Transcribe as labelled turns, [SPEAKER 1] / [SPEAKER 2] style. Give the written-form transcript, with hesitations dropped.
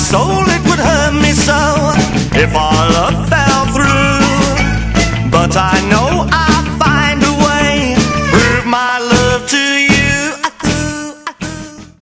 [SPEAKER 1] soul, it would hurt me so if our love fell